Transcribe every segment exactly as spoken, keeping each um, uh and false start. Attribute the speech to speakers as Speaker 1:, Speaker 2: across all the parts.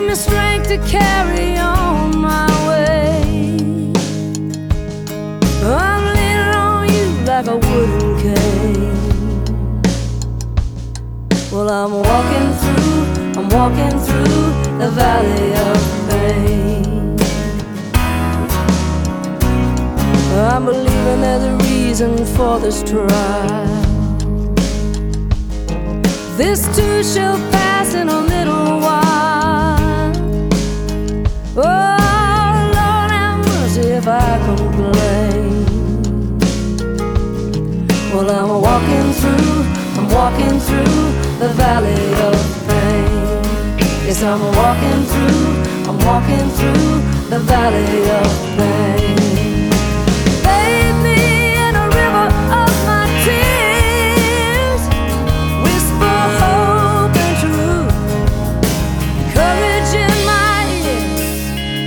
Speaker 1: me strength to carry on my way. I'm leaning on you like a wooden cane. Well, I'm walking through, I'm walking through the valley of pain. I'm believing there's a reason for this trial. This too shall pass in a little while. Oh, Lord have mercy if I complain. Well, I'm walking through, I'm walking through the valley of pain. Yes, I'm walking through, I'm walking through the valley of pain. Bathe me in a river of my tears. Whisper hope and truth, courage in my ears.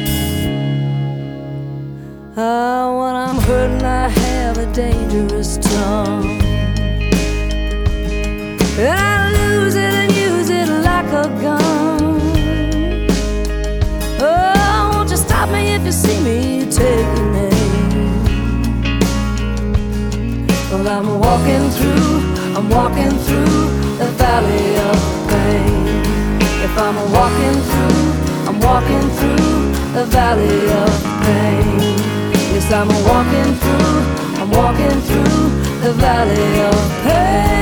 Speaker 1: Ah, when I'm hurting I have a dangerous tongue, and I lose it and use it like a gun. Oh, won't you stop me if you see me taking aim? Well, I'm walking through, I'm walking through the valley of pain. If I'm walking through, I'm walking through the valley of pain. Yes, I'm walking through, I'm walking through the valley of pain.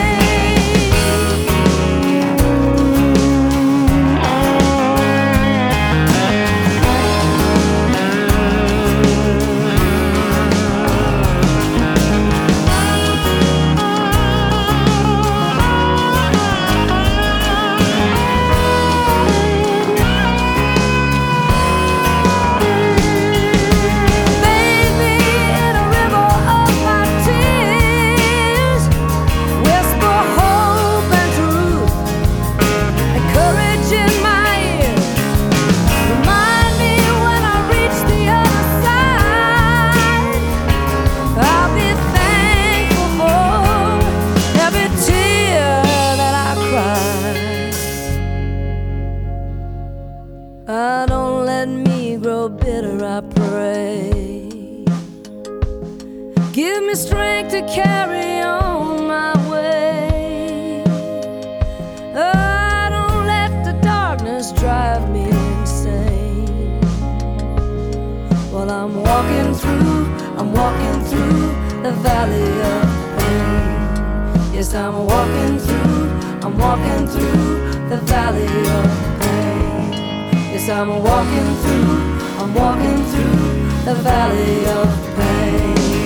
Speaker 1: Ah, don't let me grow bitter, I pray. Give me strength to carry on my way. Ah, don't let the darkness drive me insane. Well, I'm walking through, I'm walking through the valley of pain. Yes, I'm walking through, I'm walking through the valley of pain. Yes, I'm walking through, I'm walking through the valley of pain.